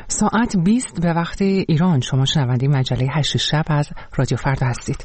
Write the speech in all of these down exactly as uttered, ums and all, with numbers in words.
ساعت بیست به وقت ایران. شما شنونده مجله هشت شب از رادیو فردا هستید.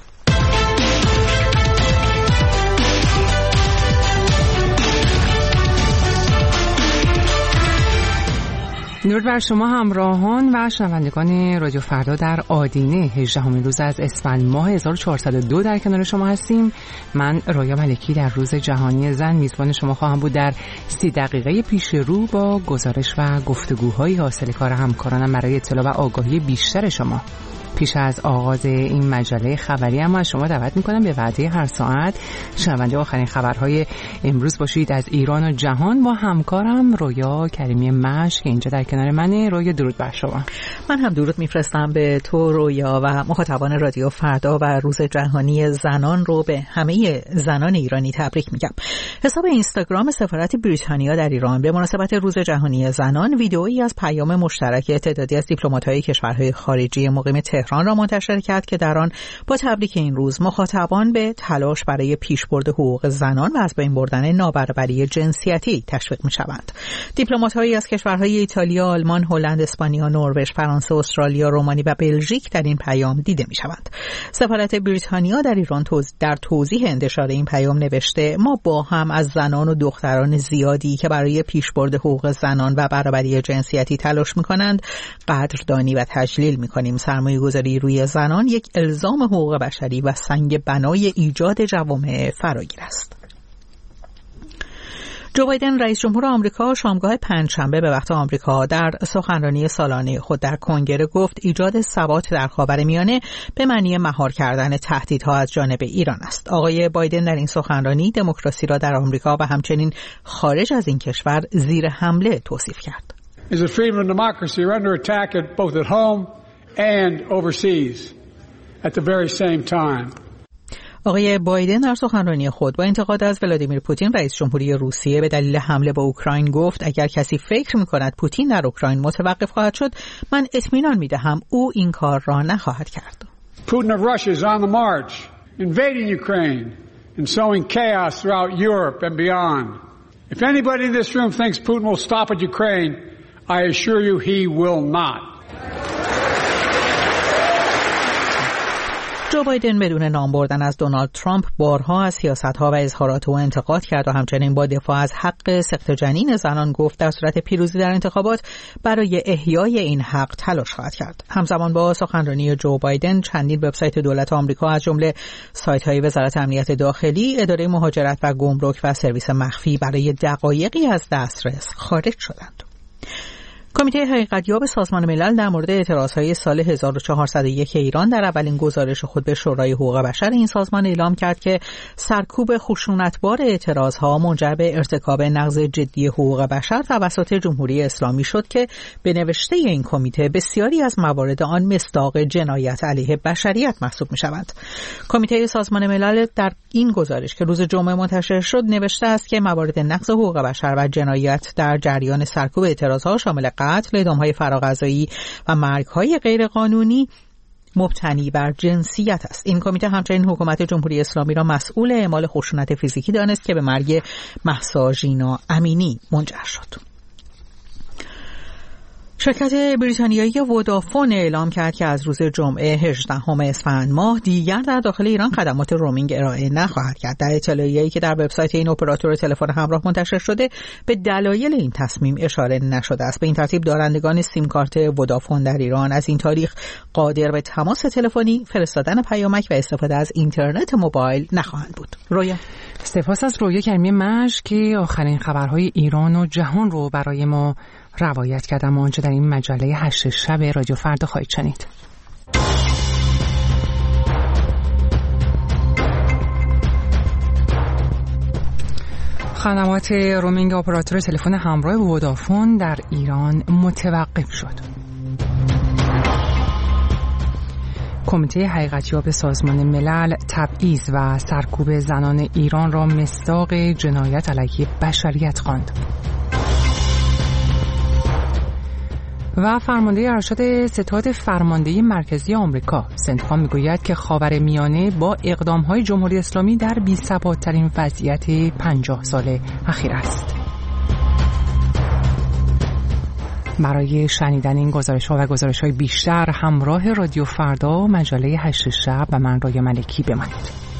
درود بر شما همراهان و شنوندگان رادیو فردا در آدینه هجدهمین روز از اسفند ماه هزار و چهارصد و دو در کنار شما هستیم. من رویا ملکی در روز جهانی زن میزبان شما خواهم بود در سی دقیقه پیش رو با گزارش و گفتگوهای حاصل کار همکارانم برای اطلاع و آگاهی بیشتر شما. پیش از آغاز این مجله خبری اما از شما دعوت میکنم به وعده هر ساعت شنونده آخرین خبرهای امروز باشید از ایران و جهان با همکارم رویا کریمی مشک که اینجا در کنار منه. رویا درود بر شما. من هم درود میفرستم به تو رویا و مخاطبان رادیو فردا و روز جهانی زنان رو به همه زنان ایرانی تبریک میگم. حساب اینستاگرام سفارت بریتانیا در ایران به مناسبت روز جهانی زنان ویدئویی از پیام مشترک تعدادی از دیپلمات‌های کشورهای خارجی مقیم تهران را منتشر کرد که در آن با تبریک این روز مخاطبان به تلاش برای پیشبرد حقوق زنان و از بین بردن نابرابری جنسیتی تشویق می‌شوند. دیپلمات‌هایی از کشورهای ایتالیا، آلمان، هلند، اسپانیا، نروژ، فرانسه، استرالیا، رومانی و بلژیک در این پیام دیده می‌شوند. سفارت بریتانیا در ایران توز... در توضیح انتشار این پیام نوشته: ما با هم از زنان و دختران زیادی که برای پیشبرد حقوق زنان و برابری جنسیتی تلاش می‌کنند قدردانی و تجلیل می‌کنیم. سرمایه‌گذاری روی زنان یک الزام حقوق بشری و سنگ بنای ایجاد جوامع فراگیر است. جو بایدن رئیس جمهور آمریکا شامگاه پنجشنبه به وقت آمریکا در سخنرانی سالانه خود در کنگره گفت ایجاد ثبات در خاورمیانه به معنی مهار کردن تهدیدها از جانب ایران است. آقای بایدن در این سخنرانی دموکراسی را در آمریکا و همچنین خارج از این کشور زیر حمله توصیف کرد. Is the freedom and democracy are under attack at both at home and overseas at the very same time. آقای بایدن در سخنرانی خود با انتقاد از ولادیمیر پوتین رئیس جمهوری روسیه به دلیل حمله به اوکراین گفت اگر کسی فکر می‌کند پوتین در اوکراین متوقف خواهد شد من اطمینان می‌دهم او این کار را نخواهد کرد. Putin of Russia is on the march, invading Ukraine and sowing chaos throughout Europe and beyond. If anybody in this room thinks Putin will stop at Ukraine, I assure you he will not. جو بایدن بدون نام بردن از دونالد ترامپ بارها از سیاست‌ها و اظهارات او انتقاد کرد و همچنین با دفاع از حق سقط جنین زنان گفت در صورت پیروزی در انتخابات برای احیای این حق تلاش خواهد کرد. همزمان با سخنرانی جو بایدن چندین وبسایت دولت آمریکا از جمله سایت‌های وزارت امنیت داخلی، اداره مهاجرت و گمرک و سرویس مخفی برای دقایقی از دسترس خارج شدند. کمیته حقیقتیاب سازمان ملل در مورد اعتراضهای سال هزار و چهارصد و یک ایران در اولین گزارش خود به شورای حقوق بشر این سازمان اعلام کرد که سرکوب خشونتبار اعتراضها منجر به ارتکاب نقض جدی حقوق بشر توسط جمهوری اسلامی شد که به نوشته این کمیته بسیاری از موارد آن مصداق جنایت علیه بشریت محسوب می‌شوند. کمیته سازمان ملل در این گزارش که روز جمعه منتشر شد نوشته است که موارد نقض حقوق بشر و جنایت در جریان سرکوب اعتراضها شامل قتل، اعدام‌های فراغذایی و مرگ‌های غیرقانونی مبتنی بر جنسیت است. این کمیته همچنین حکومت جمهوری اسلامی را مسئول اعمال خشونت فیزیکی دانست که به مرگ مهسا ژینا امینی منجر شد. شرکت بریتانیایی ودافون اعلام کرد که از روز جمعه هجدهم اسفند ماه دیگر در داخل ایران خدمات رومینگ ارائه نخواهد کرد. در اطلاعیه‌ای که در وبسایت این اپراتور تلفن همراه منتشر شده به دلایل این تصمیم اشاره نشده است. به این ترتیب دارندگان سیم کارت ودافون در ایران از این تاریخ قادر به تماس تلفنی، فرستادن پیامک و استفاده از اینترنت موبایل نخواهند بود. رویا سپاس از رویا کریمی مشک که آخرین خبرهای ایران و جهان رو برای ما روایت کردم و آنچه در این مجله هشت شب رادیو فردا خواهید شنید. خدمات رومینگ اپراتور تلفن همراه ودافون در ایران متوقف شد. کمیته حقیقتیاب سازمان ملل تبعیض و سرکوب زنان ایران را مصداق جنایت علیه بشریت خواند. و فرمانده ارشد ستاد فرماندهی مرکزی آمریکا سنتخان میگوید که خاورمیانه با اقدام‌های جمهوری اسلامی در بی‌ثبات‌ترین وضعیت پنجاه سال اخیر است. برای شنیدن این گزارش‌ها و گزارش‌های بیشتر همراه رادیو فردا مجله هشت شب و من رویا ملکی بمانید.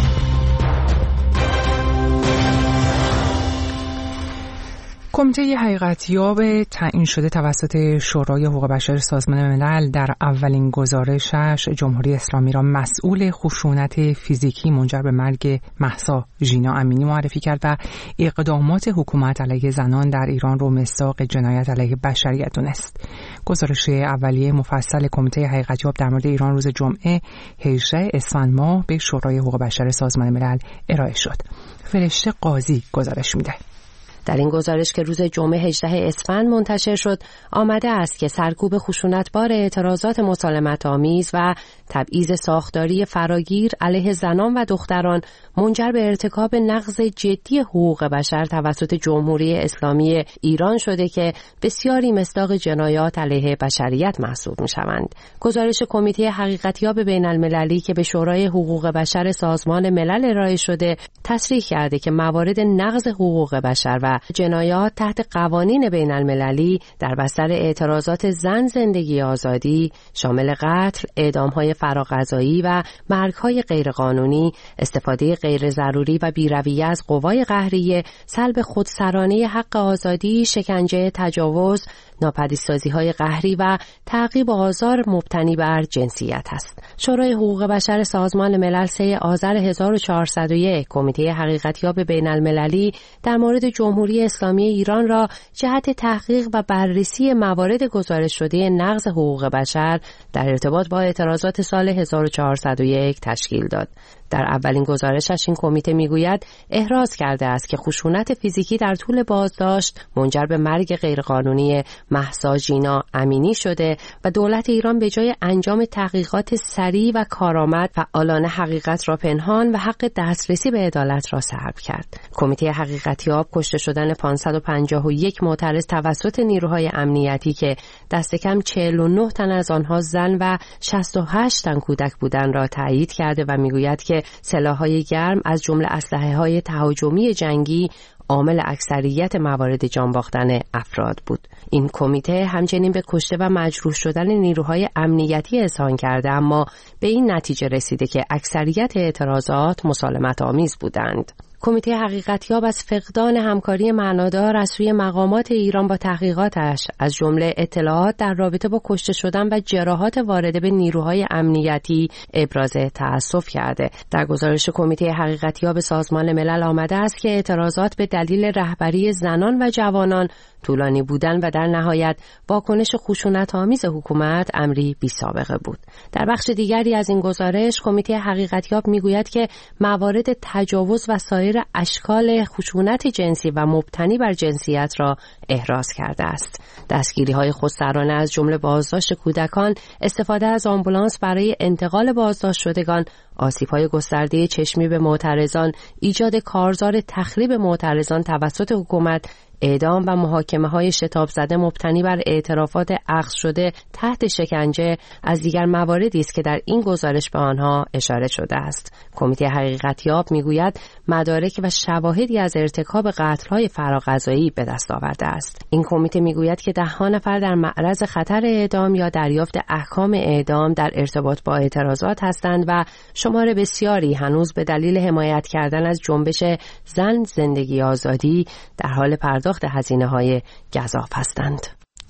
کمیته حقیقتیاب تعیین شده توسط شورای حقوق بشر سازمان ملل در اولین گزارشش جمهوری اسلامی را مسئول خشونت فیزیکی منجر به مرگ مهسا ژینا امینی معرفی کرد و اقدامات حکومت علیه زنان در ایران رو مصداق جنایت علیه بشریت دونست. گزارش اولیه مفصل کمیته حقیقتیاب در مورد ایران روز جمعه هجدهم اسفند ماه به شورای حقوق بشر سازمان ملل ارائه شد. فرشته قاضی گزارش میده. در این گزارش که روز جمعه هجدهم اسفند منتشر شد آمده است که سرکوب خشونتبار اعتراضات مسالمت‌آمیز و تبعیض ساختاری فراگیر علیه زنان و دختران منجر به ارتکاب نقض جدی حقوق بشر توسط جمهوری اسلامی ایران شده که بسیاری مصداق جنایات علیه بشریت محسوب می‌شوند. گزارش کمیته حقیقتیاب بین‌المللی که به شورای حقوق بشر سازمان ملل ارائه شده تصریح کرده که موارد نقض حقوق بشر و جنایات تحت قوانین بین‌المللی در بستر اعتراضات زن زندگی آزادی شامل قتل، اعدام‌های فراقضایی و مرگ‌های غیرقانونی، استفاده غیر ضروری و بی‌رویه از قوای قهریه، سلب خودسرانه حق آزادی، شکنجه، تجاوز، ناپدیدسازی‌های قهری و تعقیب و آزار مبتنی بر جنسیت است. شورای حقوق بشر سازمان ملل سوم آذر هزار و چهارصد و یک کمیته حقیقتیاب بین‌المللی در مورد جمهوری اسلامی ایران را جهت تحقیق و بررسی موارد گزارش شده نقض حقوق بشر در ارتباط با اعتراضات سال هزار و چهارصد و یک تشکیل داد. در اولین گزارشش این کمیته میگوید احراز کرده است که خشونت فیزیکی در طول بازداشت منجر به مرگ غیرقانونی مهسا ژینا امینی شده و دولت ایران به جای انجام تحقیقات سریع و کارآمد فعالانه حقیقت را پنهان و حق دسترسی به عدالت را سلب کرد. کمیته حقیقتیاب کشته شدن پانصد و پنجاه و یک معترض توسط نیروهای امنیتی که دست کم چهل و نه تن از آنها زن و شصت و هشت تن کودک بودند را تایید کرده و میگوید که سلاح‌های گرم از جمله اسلحه‌های تهاجمی جنگی عامل اکثریت موارد جان باختن افراد بود. این کمیته همچنین به کشته و مجروح شدن نیروهای امنیتی اذعان کرده اما به این نتیجه رسیده که اکثریت اعتراضات مسالمت‌آمیز بودند. کمیته حقیقتیاب از فقدان همکاری معنادار از سوی مقامات ایران با تحقیقاتش از جمله اطلاعات در رابطه با کشته شدن و جراحات وارده به نیروهای امنیتی ابراز تأسف کرده. در گزارش کمیته حقیقتیاب سازمان ملل آمده است که اعتراضات به دلیل رهبری زنان و جوانان طولانی بودن و در نهایت واکنش خشونت‌آمیز حکومت امری بی‌سابقه بود. در بخش دیگری از این گزارش کمیته حقیقتیاب میگوید که موارد تجاوز و سایر اشکال خشونت جنسی و مبتنی بر جنسیت را احراز کرده است. دستگیری‌های خودسرانه از جمله بازداشت کودکان، استفاده از آمبولانس برای انتقال بازداشت شدگان، آسیب‌های گسترده چشمی به معترضان، ایجاد کارزار تخریب معترضان توسط حکومت، اعدام و محاکمه‌های شتاب زده مبتنی بر اعترافات اخذ شده تحت شکنجه از دیگر مواردی است که در این گزارش به آنها اشاره شده است. کمیته حقیقتیاب میگوید مدارک و شواهدی از ارتکاب قتل‌های فراقضایی به دست آورده است. این کمیته میگوید که ده‌ها نفر در معرض خطر اعدام یا دریافت احکام اعدام در ارتباط با اعتراضات هستند و شمار بسیاری هنوز به دلیل حمایت کردن از جنبش زن زندگی آزادی در حال پرداخت هزینه‌های گزاف هستند.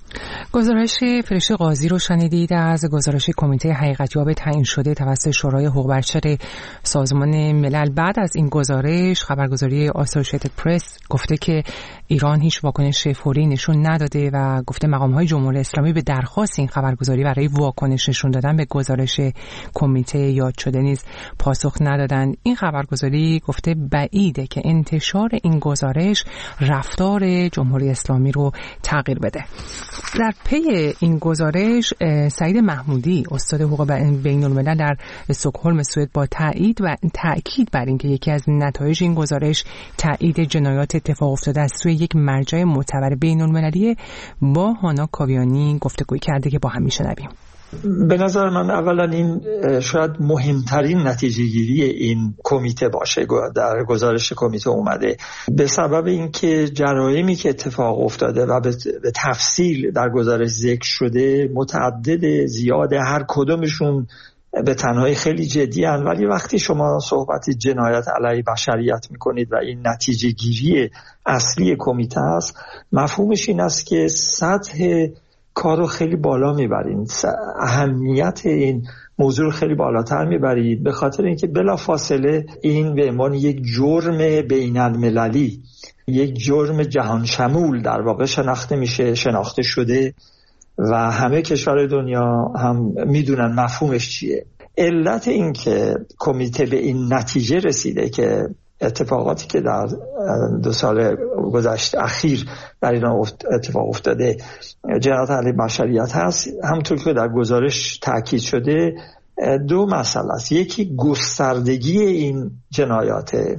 گزارش فرشته قاضی رو شنیدید از گزارش کمیته حقیقتیاب تعیین شده توسط شورای حقوق بشر سازمان ملل. بعد از این گزارش خبرگزاری آسوشییتد پرس گفته که ایران هیچ واکنش فوری نشون نداده و گفته مقام‌های جمهوری اسلامی به درخواست این خبرگزاری برای واکنش نشون دادن به گزارش کمیته یاد شده نیز پاسخ ندادند. این خبرگزاری گفته بعیده که انتشار این گزارش رفتار جمهوری اسلامی رو تغییر بده. در پی این گزارش سعید محمودی استاد حقوق بین الملل در استکهلم سوئد با تایید و تاکید بر اینکه یکی از نتایج این گزارش تایید جنایات اتفاق افتاده از سوی یک مرجع معتبر بین المللی با هانا کاویانی گفتگوی کرده که با هم میشنویم. به نظر من اولا این شاید مهمترین نتیجه گیری این کمیته باشه. در گزارش کمیته اومده به سبب اینکه جرایمی که اتفاق افتاده و به تفصیل در گزارش ذکر شده متعدد، زیاده، هر کدومشون به تنهایی خیلی جدی هستند، ولی وقتی شما صحبت جنایت علیه بشریت میکنید و این نتیجه گیری اصلی کمیته است، مفهومش این است که سطح کارو خیلی بالا میبرید، اهمیت این موضوع رو خیلی بالاتر میبرید، به خاطر اینکه بلافاصله این به عنوان یک جرم بین المللی، یک جرم جهان شمول در واقع شناخته میشه، شناخته شده و همه کشور دنیا هم میدونن مفهومش چیه. علت این که کمیته به این نتیجه رسیده که اتفاقاتی که در دو سال گذشته اخیر در ایران اتفاق افتاده جنایت علیه بشریت هست، همونطور که در گزارش تاکید شده دو مسئله است. یکی گستردگی این جنایاته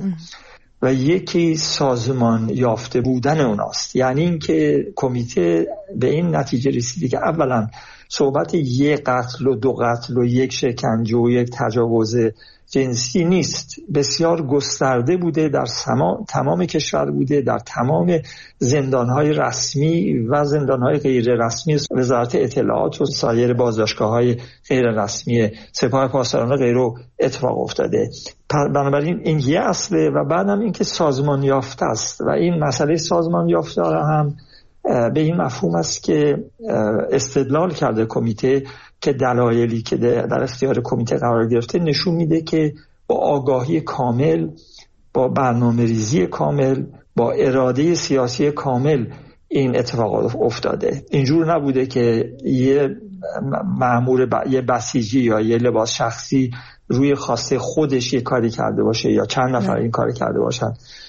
و یکی سازمان یافته بودن اوناست. یعنی اینکه کمیته به این نتیجه رسیده که اولا صحبت یک قتل و دو قتل و یک شکنجه و یک تجاوز جنسی نیست، بسیار گسترده بوده، در تمام کشور بوده، در تمام زندانهای رسمی و زندانهای غیر رسمی وزارت اطلاعات و سایر بازداشتگاه‌های غیر رسمی سپاه پاسداران و غیره اتفاق افتاده. بنابراین این یه اصله و بعدم این که سازمان یافته است و این مسئله سازمان یافته هم به این مفهوم است که استدلال کرده کمیته که دلایلی که در اختیار کمیته قرار گرفته نشون میده که با آگاهی کامل، با برنامه‌ریزی کامل، با اراده سیاسی کامل این اتفاقات افتاده. اینجور نبوده که یه مأمور ب... یه بسیجی یا یه لباس شخصی روی خواسته خودش یه کاری کرده باشه یا چند نفر این کاری کرده باشن.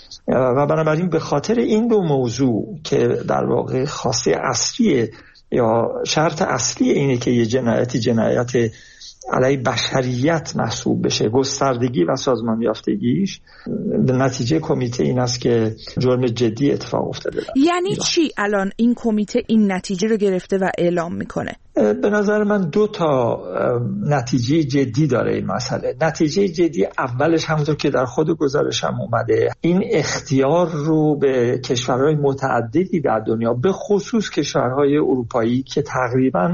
و بنابراین به خاطر این دو موضوع که در واقع خواسته اصلی یا شرط اصلی اینه که یه جنایتی جنایت علیه بشریت محسوب بشه، گستردگی و سازمان یافتگیش، به نتیجه کمیته این است که جرم جدی اتفاق افتاده. یعنی چی الان این کمیته این نتیجه رو گرفته و اعلام میکنه؟ به نظر من دو تا نتیجه جدی داره این مسئله. نتیجه جدی اولش همونطور که در خود گزارش هم اومده، این اختیار رو به کشورهای متعددی در دنیا، به خصوص کشورهای اروپایی که تقریباً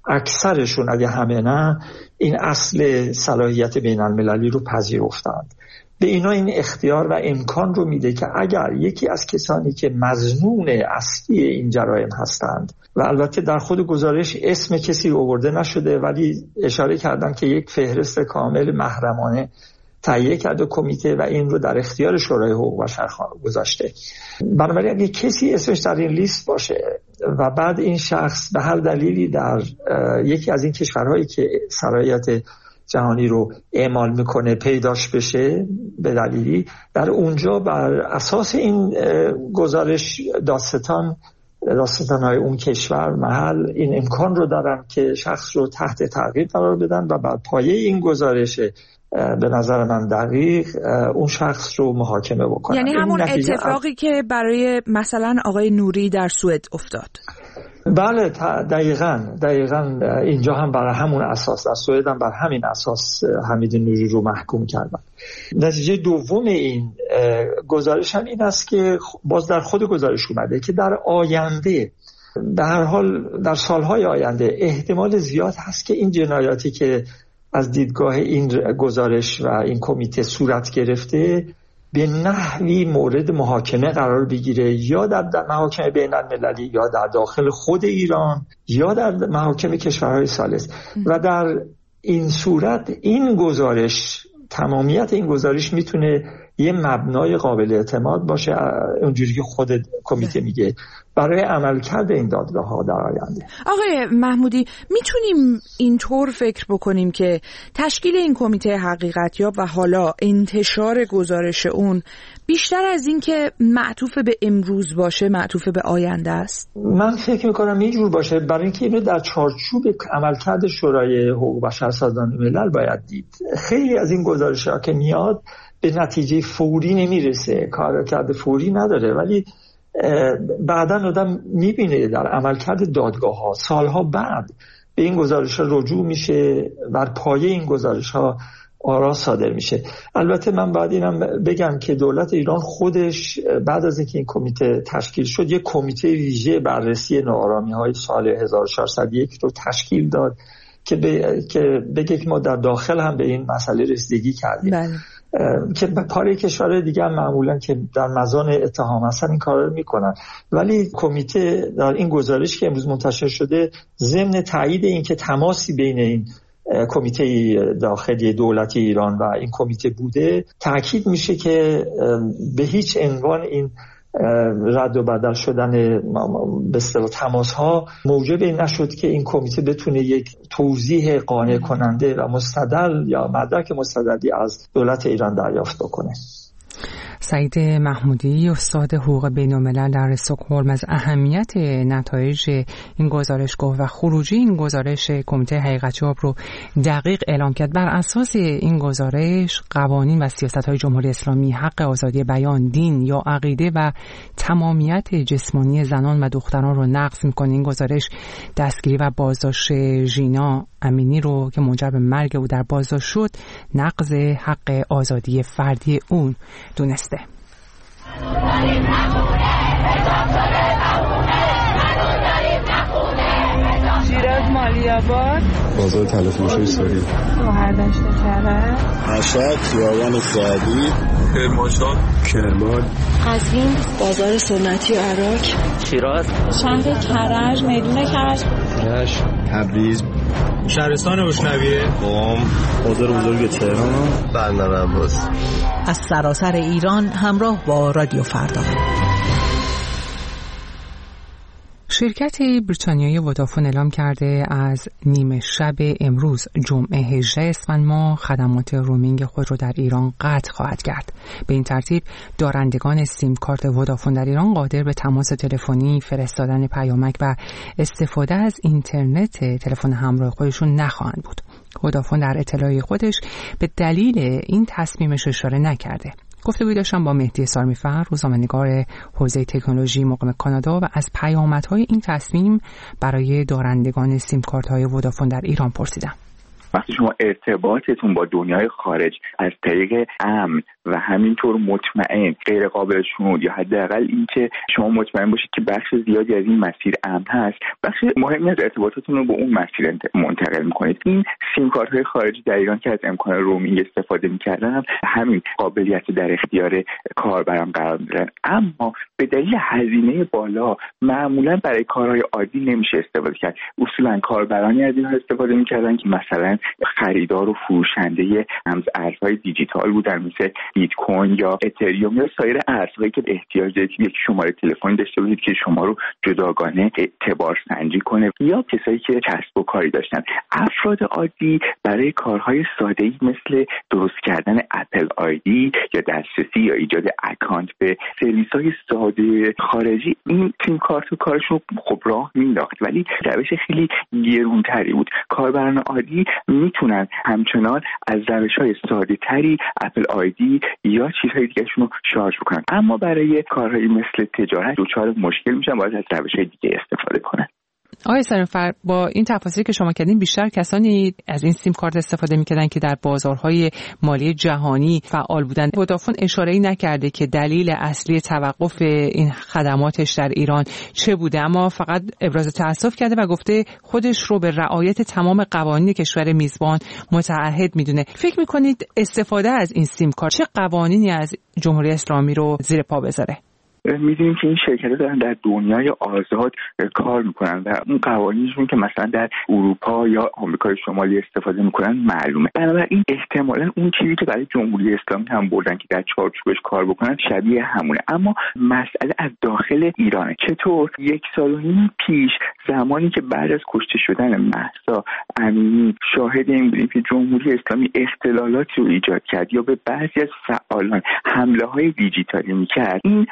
اکثرشون اگه همه نه این اصل صلاحیت بین المللی رو پذیرفتند، به اینا این اختیار و امکان رو میده که اگر یکی از کسانی که مظنون اصلی این جرایم هستند و البته در خود گزارش اسم کسی آورده نشده ولی اشاره کردن که یک فهرست کامل محرمانه تهیه کرده کمیته و این رو در اختیار شورای حقوق بشر گذاشته. بنابراین اگه کسی اسمش در این لیست باشه و بعد این شخص به هر دلیلی در یکی از این کشورهایی که صلاحیت جهانی رو اعمال میکنه پیداش بشه به دلیلی، در اونجا بر اساس این گزارش دادستان دادستان‌های اون کشور محل این امکان رو دارن که شخص رو تحت تعقیب قرار بدن و بر پایه این گزارش به نظر من دقیق اون شخص رو محاکمه بکنن. یعنی همون اتفاقی که برای مثلا آقای نوری در سوئد افتاد. بله دقیقاً دقیقاً اینجا هم برای همون اساس، در سوئد هم بر همین اساس حمید نوری رو محکوم کردن. نتیجه دوم این گزارش هم این است که باز در خود گزارش اومده که در آینده، به هر حال در سالهای آینده احتمال زیاد هست که این جنایاتی که از دیدگاه این گزارش و این کمیته صورت گرفته به نحوی مورد محاکمه قرار بگیره، یا در محاکم بین المللی یا در داخل خود ایران یا در محاکم کشورهای ثالث. و در این صورت این گزارش، تمامیت این گزارش میتونه یه مبنای قابل اعتماد باشه، اونجوری که خود کمیته میگه، برای عملکرد این دادگاه ها در آینده. آقای محمودی، میتونیم اینطور فکر بکنیم که تشکیل این کمیته حقیقتیاب و حالا انتشار گزارش اون بیشتر از این که معطوف به امروز باشه معطوف به آینده است؟ من فکر میکنم اینجور باشه، برای اینکه اینو در چارچوب عملکرد شورای حقوق بشر سازمان ملل باید دید. خیلی از این گزارش ها که میاد به نتیجه فوری نمیرسه، کارکرد فوری نداره، ولی بعداً آدم میبینه در عملکرد دادگاه ها سالها بعد به این گزارش‌ها رجوع میشه، بر پایه این گزارش‌ها آرا صادر میشه. البته من باید اینم بگم که دولت ایران خودش بعد از اینکه این کمیته تشکیل شد یک کمیته ویژه بررسی ناآرامی‌های سال هزار و چهارصد و یک رو تشکیل داد که به که بگه که ما در داخل هم به این مسئله رسیدگی کردیم. بله. که پاره کشورهای دیگه هم معمولا که در مزان اتهام هستن این کار رو میکنن، ولی کمیته در این گزارش که امروز منتشر شده ضمن تایید این که تماسی بین این کمیته داخلی دولتی ایران و این کمیته بوده، تاکید میشه که به هیچ عنوان این رد و بدل شدن به اصطلاح تماس‌ها موجب این نشد که این کمیته بتونه یک توضیح قانع کننده و مستدل یا مدرک مستدلی از دولت ایران دریافت بکنه. سعید محمودی، استاد حقوق بین‌الملل در استکهلم، از اهمیت نتایج این گزارش گفت و خروجی این گزارش کمیته حقیقت‌یاب رو دقیق اعلام کرد. بر اساس این گزارش قوانین و سیاست‌های جمهوری اسلامی حق آزادی بیان، دین یا عقیده و تمامیت جسمانی زنان و دختران رو نقض می‌کنه. این گزارش دستگیری و بازداشت ژینا امینی رو که منجر به مرگ او در بازداشت شد نقض حق آزادی فردی اون دونسته. شیراز مالی‌آباد، بازار تلفروشی سوری، شهردشت کرج، مشهد، خیابان سعدی، کرمانشاه، کرمان، قزوین، بازار سنتی عراق، شیراز، شهر کرج، میدون کرج، کرج، تبریز، شهرستان اشنویه، قم، بازار بزرگ تهران، بندر عباس. از سراسر ایران همراه با رادیو فردا. شرکت بریتانیایی ودافون اعلام کرده از نیمه شب امروز جمعه هجدهم اسفند ماه خدمات رومینگ خود را در ایران قطع خواهد کرد. به این ترتیب دارندگان سیم کارت ودافون در ایران قادر به تماس تلفنی، فرستادن پیامک و استفاده از اینترنت تلفن همراه خودشون نخواهند بود. ودافون در اطلاعیه خودش به دلیل این تصمیمش اشاره نکرده. گفتگویی داشتم با مهدی سارمیفر، روزنامه‌نگار حوزه تکنولوژی مقیم کانادا، و از پیامدهای این تصمیم برای دارندگان سیم کارت‌های ودافون در ایران پرسیدم. وقتی شما ارتباطتون با دنیای خارج از طریق امن و همینطور مطمئن، غیر قابل شنود، یا حداقل اینکه شما مطمئن باشید که بخش زیادی از این مسیر امن هست، بخش مهمی از ارتباطاتون رو به اون مسیر منتقل میکنید. این سیم کارت های خارجی در ایران که از امکان رومینگ استفاده میکردن همین قابلیت در اختیار کاربران قرار میدن، اما به دلیل هزینه بالا معمولا برای کارهای عادی نمیشه استفاده کرد. اصولا کاربرانی از اینها استفاده میکردن که مثلا خریدار و فروشنده رمز ارزهای دیجیتال بودن، مثل بیت کوین یا اتریوم یا سایر ارزهایی که احتیاج دارید یک شماره تلفنی داشته باشید که شما رو جداگانه اعتبار سنجی کنه، یا کسایی که کسب و کاری داشتن. افراد عادی برای کارهای ساده‌ای مثل درست کردن اپل آیدی یا دسترسی یا ایجاد اکانت به سرویس‌های ساده خارجی این سیم کارت و کارشون خب راه مینداخت، ولی روش خیلی گرونتری بود. کاربران عادی میتونن همچنان از روش‌های ساده‌تری اپل آیدی یا چیزهای دیگه‌شون رو شارژ بکنن، اما برای کارهایی مثل تجارت دچار مشکل میشن، باید از روش‌های دیگه استفاده کنن. آقای سارمیفر، با این تفاصیلی که شما کردین بیشتر کسانی از این سیم کارت استفاده میکردن که در بازارهای مالی جهانی فعال بودن. ودافون اشاره‌ای نکرده که دلیل اصلی توقف این خدماتش در ایران چه بوده، اما فقط ابراز تأسف کرده و گفته خودش رو به رعایت تمام قوانین کشور میزبان متعهد میدونه. فکر میکنید استفاده از این سیم کارت چه قوانینی از جمهوری اسلامی رو زیر پا بذاره؟ می‌دونیم که این شرکت‌ها دارن در دنیای آزاد کار میکنن و اون قوانینشون که مثلا در اروپا یا آمریکای شمالی استفاده میکنن معلومه. بنابراین احتمالاً اون چیزی که برای جمهوری اسلامی هم بردن که در چارچوبش کار بکنن شبیه همونه، اما مسئله از داخل ایرانه. چطور یک سال و نیم پیش زمانی که بعد از کشته شدن مهسا امینی شاهد این بودیم که جمهوری اسلامی اختلالاتی رو ایجاد کرد یا به بعضی از فعالان حمله‌های دیجیتالی میکرد، این صحبت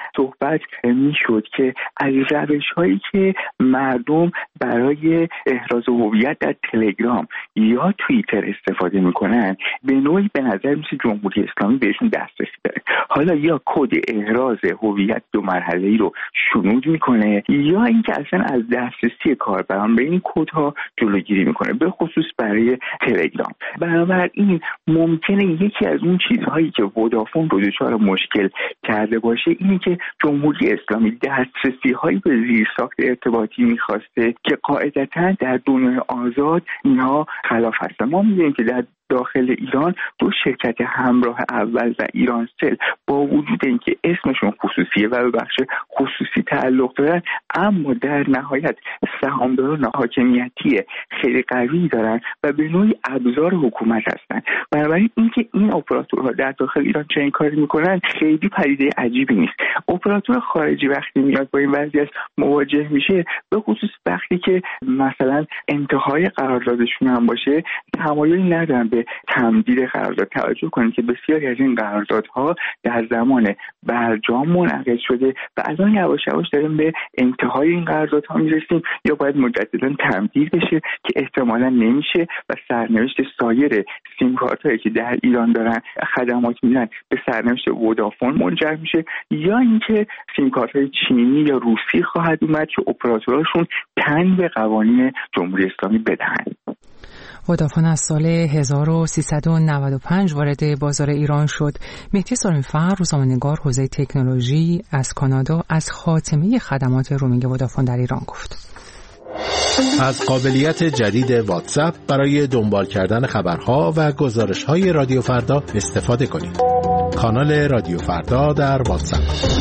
صحبت میشد که از روش‌هایی که مردم برای احراز هویت در تلگرام یا توییتر استفاده میکنن به نوعی به نظر میسه جمهوری اسلامی بهشون دسترسی داره. حالا یا کد احراز هویت دو مرحله‌ای رو شنود میکنه یا اینکه اصلا از دسترسی کاربران به این کدها جلوگیری میکنه، به خصوص برای تلگرام. بنابراین ممکنه یکی از اون چیزهایی که ودافون رو دچار مشکل کرده باشه اینه که جمهوری اسلامی دسترسی‌هایی به زیرساخت ارتباطی میخواسته که قاعدتاً در دنیای آزاد اینها خلاف هست. ما می‌بینیم که در داخل ایران دو شرکت همراه اول و ایرانسل با وجود اینکه اسمشون خصوصیه و به بخش خصوصی تعلق دارن، اما در نهایت سهامداران حاکمیتی خیلی قوی دارن و به نوعی ابزار حکومت هستن. بنابراین اینکه این اپراتورها در داخل ایران چنین کاری میکنن خیلی پدیده عجیبی نیست. اپراتور خارجی وقتی میاد با این وضعیت مواجه میشه، به خصوص وقتی که مثلا انتهای قراردادشون هم باشه، تمایلی ندارن به تمدید قرارداد. توجه کنید که بسیاری از این قراردادها در زمان برجام منعقد شده و الان یواش یواش داریم به انتهای این قراردادها میرسیم یا باید مجددا تمدید بشه که احتمالا نمیشه و سرنوشت سایر سیم کارتایی که در ایران دارن خدمات میدن به سرنوشت ودافون منجر میشه، یا اینکه سیم کارت‌های چینی یا روسی خواهد اومد که اپراتوراشون تن به قوانین جمهوری اسلامی بدهن. ودافون از سال هزار و سیصد و نود و پنج وارد بازار ایران شد. مهدی سالمی‌فر، روزنامه‌نگار حوزه تکنولوژی از کانادا، از خاتمه خدمات رومینگ ودافون در ایران گفت. از قابلیت جدید واتساپ برای دنبال کردن خبرها و گزارش‌های رادیو فردا استفاده کنید. کانال رادیو فردا در واتساپ.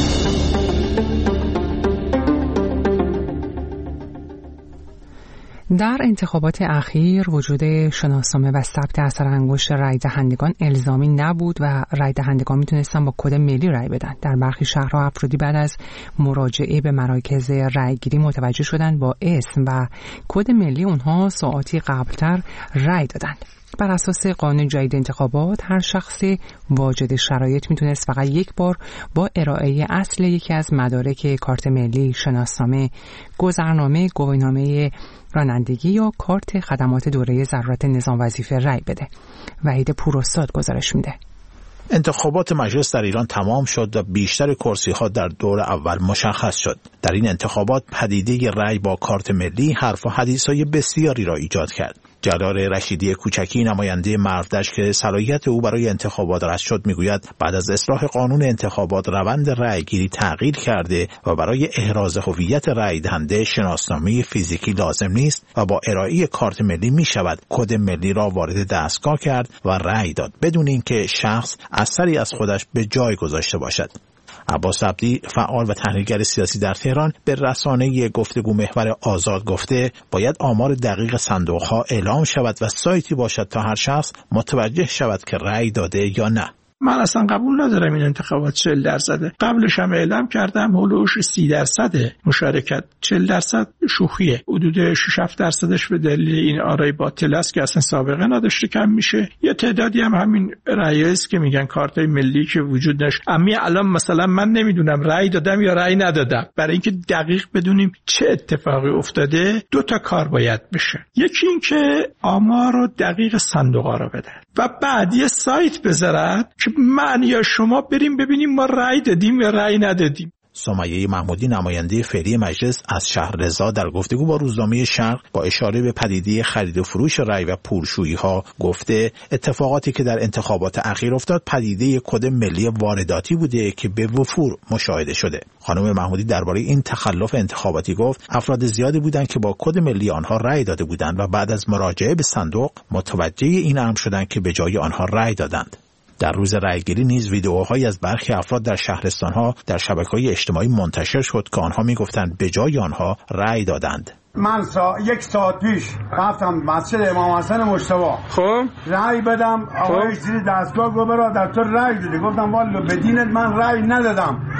در انتخابات اخیر وجود شناسنامه و ثبت اثر انگشت رای دهندگان الزامی نبود و رای دهندگان میتونستن با کد ملی رای بدن. در برخی شهرها افرادی بعد از مراجعه به مراکز رایگیری متوجه شدن با اسم و کد ملی اونها ساعاتی قبلتر رای دادن. بر اساس قانون جدید انتخابات هر شخص واجد شرایط میتونست فقط یک بار با ارائه اصل یکی از مدارک کارت ملی، شناسنامه، گذرنامه، گواهینامه رانندگی یا کارت خدمات دوره ضرورت نظام وظیفه رای بده. وحید پوراستاد گزارش میده. انتخابات مجلس در ایران تمام شد و بیشتر کرسی‌ها در دور اول مشخص شد. در این انتخابات پدیده رای با کارت ملی حرف و حدیث‌های بسیاری را ایجاد کرد. جلال رشیدی کوچکی، نماینده مرودشت که صلاحیت او برای انتخابات رد شد، میگوید بعد از اصلاح قانون انتخابات روند رأیگیری تغییر کرده و برای احراز هویت رأی دهنده شناسنامه فیزیکی لازم نیست و با ارائه کارت ملی می شود کد ملی را وارد دستگاه کرد و رأی داد بدون اینکه شخص اثری از خودش به جای گذاشته باشد. عباس عبدی، فعال و تحلیلگر سیاسی در تهران، به رسانه گفتگو محور آزاد گفته باید آمار دقیق صندوق‌ها اعلام شود و سایتی باشد تا هر شخص متوجه شود که رأی داده یا نه. من اصلا قبول ندارم این انتخابات چهل درصده. قبلش هم اعلام کردم هولوش سی درصده مشارکت. چهل درصد شوخیه. حدود شش هفت درصدش به دلیل این آرای باطل است که اصلا سابقه نداشته کم میشه. یه تعدادی هم همین رأی است که میگن کارتای ملی که وجود داشت. اما الان مثلا من نمیدونم رأی دادم یا رأی ندادم. برای اینکه دقیق بدونیم چه اتفاقی افتاده دو تا کار باید بشه. یکی این که آمار رو دقیق صندوق‌ها رو بدن و بعد یه سایت بذارن که من یا شما بریم ببینیم ما رأی دادیم یا رأی ندادیم. سمیه محمودی، نماینده فعلی مجلس از شهررضا، در گفتگو با روزنامه شرق با اشاره به پدیده خرید و فروش رأی و پولشویی‌ها گفته اتفاقاتی که در انتخابات اخیر افتاد پدیده کد ملی وارداتی بوده که به وفور مشاهده شده. خانم محمودی درباره این تخلف انتخاباتی گفت افراد زیادی بودند که با کد ملی آنها رأی داده بودند و بعد از مراجعه به صندوق متوجه این امر شدند که به جای آنها رأی دادند. در روز رأیگیری نیز ویدئوهایی از برخی افراد در شهرستان‌ها در شبکه‌های اجتماعی منتشر شد که آنها می‌گفتند به جای آنها رأی دادند. من سا... یک ساعت پیش رفتم مسجد امام حسن مجتبی، خب رأی بدم. آقای زیر دستگاه گفت برادر تو رأی دادی. گفتم والا به دینت من رأی ندادم.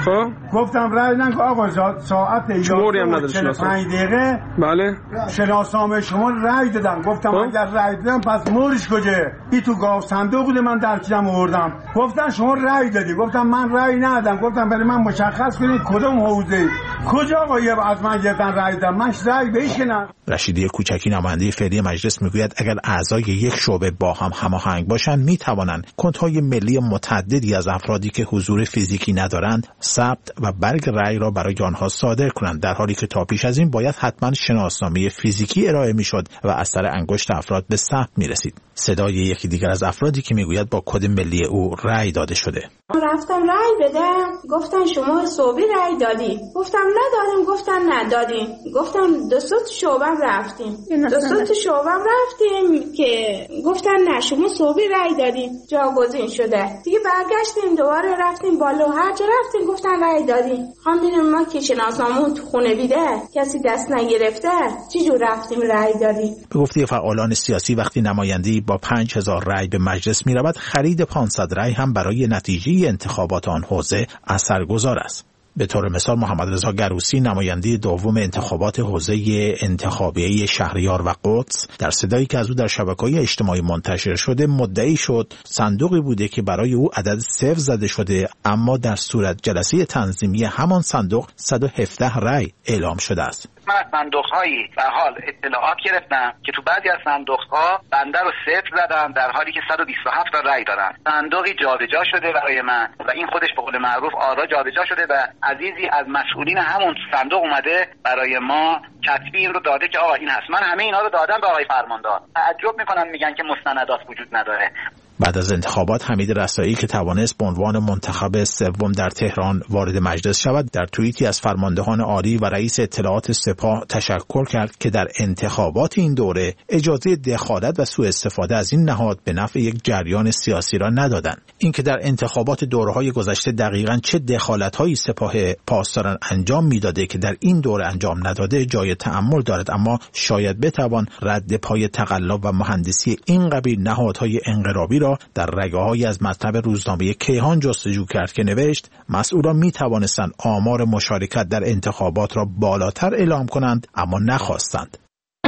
خب گفتم رای ندن. آقا ساعت شماری هم نداره چهل و پنج دقیقه بله شناسنامه شما رای دادم. گفتم خب؟ اگر رای دادم پس مورش کجا؟ این تو گاو صندوق بوده من در کیلم آوردم. گفتن شما رای دادی. گفتم من رای ندادم. گفتم برای من مشخص کنید کدوم حوزه کجا آقا از من گرفتن رای دادم. من رای به هیچ نه. رشیدی کوچکی نماینده فعلی مجلس میگوید اگر اعضای یک شعبه با هم هماهنگ باشند میتوانند کندهای ملی متعددی از افرادی که حضور فیزیکی ندارند ثبت و برگ رأی را برای آنها صادر کنند، در حالی که تا پیش از این باید حتما شناسنامه فیزیکی ارائه میشد و اثر انگشت افراد به ثبت میرسید. صدای یکی دیگر از افرادی که میگوید با کد ملی او رأی داده شده. رفتم رأی بدم، گفتن شما صوبی رأی دادی. گفتم ندادیم. گفتن ندادیم. گفتم دو سه شعبه رفتیم. دو سه شعبه رفتیم که گفتن نه شما صوبی رأی دادی، جاگزین شده. دیگه برگشتیم دوباره رفتیم بالا، هر جا رفتیم گفتن رأی دادی. خواندیم ما که شناسنامه تو خونه بیده کسی دست نگرفته، چی جور رفتیم رأی دادی. به گفته فعالان سیاسی وقتی نماینده‌ای با پنج هزار رأی به مجلس می‌رود، خرید پانصد رأی هم برای نتیجه انتخابات آن حوزه اثرگذار است. به طور مثال محمد رضا گروسی نماینده دوم انتخابات حوزه انتخابیه شهریار و قدس در صدایی که از او در شبکه‌های اجتماعی منتشر شده مدعی شد صندوقی بوده که برای او عدد صفر زده شده، اما در صورت جلسه تنظیمی همان صندوق صد و هفده رأی اعلام شده است. من از صندوق‌هایی به حال اطلاعات گرفتم که تو بعضی از صندوق‌ها بنده رو صفر زدن در حالی که صد و بیست و هفت تا رأی دارن. صندوقی جابجا شده برای من و این خودش به قول معروف آرا جابجا شده و عزیزی از مسئولین همون صندوق اومده برای ما کتبی این رو داده که آقا این هست. من همه اینا رو دادم به آقای فرماندار. تعجب میکنن میگن که مستندات وجود نداره. بعد از انتخابات حمید رسایی که توانست به عنوان منتخب سوم در تهران وارد مجلس شود، در توییتی از فرماندهان عالی و رئیس اطلاعات سپاه تشکر کرد که در انتخابات این دوره اجازه دخالت و سوء استفاده از این نهاد به نفع یک جریان سیاسی را ندادند. اینکه در انتخابات دوره‌های گذشته دقیقاً چه دخالت‌هایی سپاه پاسداران انجام می‌داده که در این دوره انجام نداده جای تأمل دارد، اما شاید بتوان رد پای تقلب و مهندسی این قبیل نهادهای انقلابی را در رگه‌هایی از مطلب روزنامه کیهان جستجو کرد که نوشت مسئولان می توانستند آمار مشارکت در انتخابات را بالاتر اعلام کنند اما نخواستند.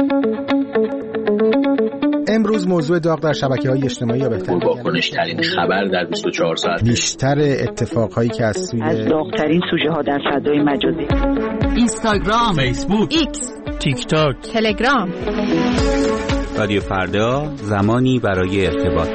امروز موضوع داغ در شبکه‌های اجتماعی یا بهتر واکنش‌ترین خبر در بیست و چهار ساعت، بیشتر اتفاقهایی که از سوی از داغ‌ترین سوژه ها در فضای مجازی، اینستاگرام، فیسبوک، ایکس، تیک تاک، تلگرام. رادیو فردا، زمانی برای ارتباط.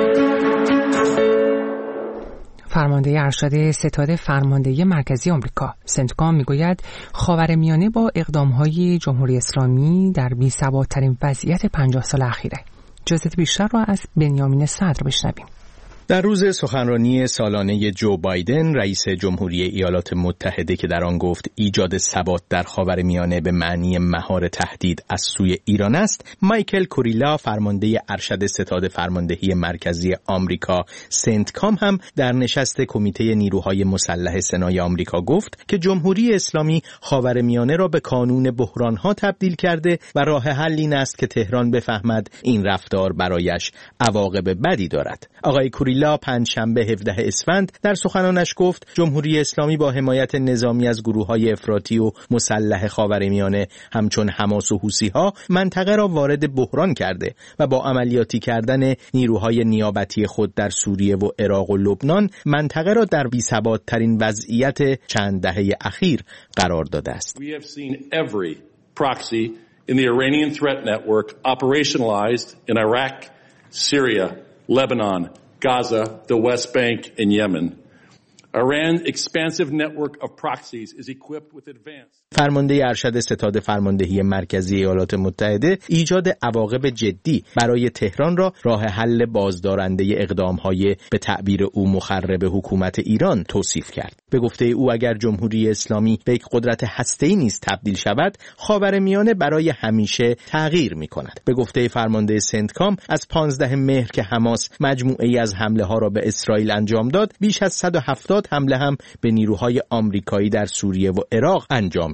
فرمانده ارشد ستاد فرماندهی مرکزی آمریکا سنتکام میگوید خاورمیانه با اقدام‌های جمهوری اسلامی در بی‌ثبات‌ترین وضعیت پنجاه سال اخیره. جزئیات بیشتر را از بنیامین صدر بشنویم. در روز سخنرانی سالانه جو بایدن رئیس جمهوری ایالات متحده که در آن گفت ایجاد ثبات در خاورمیانه به معنی مهار تهدید از سوی ایران است، مایکل کوریلا فرمانده ارشد ستاد فرماندهی مرکزی آمریکا سنتکام هم در نشست کمیته نیروهای مسلح سنای آمریکا گفت که جمهوری اسلامی خاورمیانه را به کانون بحرانها تبدیل کرده و راه حل این است که تهران بفهمد این رفتار برایش عواقب بدی دارد. آقای کوریلا پنجشنبه هفدهم اسفند در سخنانش گفت جمهوری اسلامی با حمایت نظامی از گروه‌های افراطی و مسلح خاورمیانه همچون حماس و حوثی‌ها منطقه را وارد بحران کرده و با عملیاتی کردن نیروهای نیابتی خود در سوریه و عراق و لبنان منطقه را در بی‌ثبات‌ترین وضعیت چند دهه اخیر قرار داده است. We have seen every proxy in the Iranian threat network operationalized in Iraq, Syria, Lebanon, Gaza, the West Bank, and Yemen. Iran's expansive network of proxies is equipped with advanced فرمانده ارشد ستاد فرماندهی مرکزی ایالات متحده ایجاد عواقب جدی برای تهران را راه حل بازدارنده اقدام‌های به تعبیر او مخرب حکومت ایران توصیف کرد. به گفته او اگر جمهوری اسلامی به یک قدرت هسته‌ای نیز تبدیل شود، خاورمیانه برای همیشه تغییر می‌کند. به گفته فرمانده سنتکام از پانزدهم مهر که حماس مجموعه‌ای از حمله‌ها را به اسرائیل انجام داد، بیش از صد و هفتاد حمله هم به نیروهای آمریکایی در سوریه و عراق انجام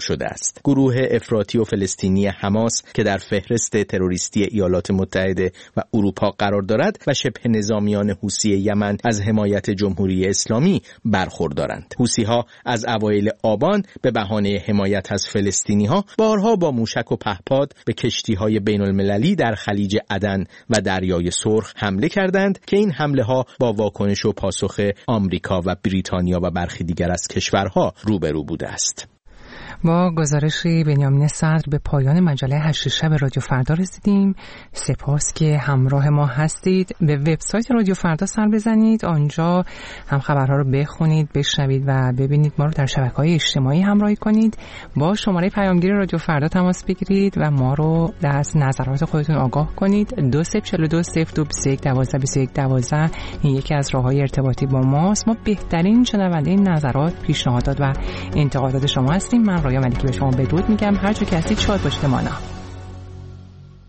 شده است. گروه افراطی و فلسطینی حماس که در فهرست تروریستی ایالات متحده و اروپا قرار دارد و شبه نظامیان حوثی یمن از حمایت جمهوری اسلامی برخوردارند. حوثی‌ها از اوایل آبان به بهانه حمایت از فلسطینی‌ها بارها با موشک و پهپاد به کشتی‌های بین‌المللی در خلیج عدن و دریای سرخ حمله کردند که این حمله‌ها با واکنش و پاسخ آمریکا و بریتانیا و برخی دیگر از کشورها روبرو بوده است. با گزارش بنیامین صدر به پایان مجله هشت شب رادیو فردا رسیدیم. سپاس که همراه ما هستید. به وبسایت رادیو فردا سر بزنید، آنجا هم خبرها رو بخونید، بشنوید و ببینید. ما رو در شبکه‌های اجتماعی همراهی کنید. با شماره پیامگیر رادیو فردا تماس بگیرید و ما رو از نظرات خودتون آگاه کنید. دو صفر چهل و دو صفر دو بیست و یک دوازده بیست و یک دوازده این یکی از راه‌های ارتباطی با ماست. ما بهترین شنونده نظرات، پیشنهادات و انتقادات شما هستیم. من رایان ملکی به شما بدرود میگم. هر جا که هستید شاد باشید. مانا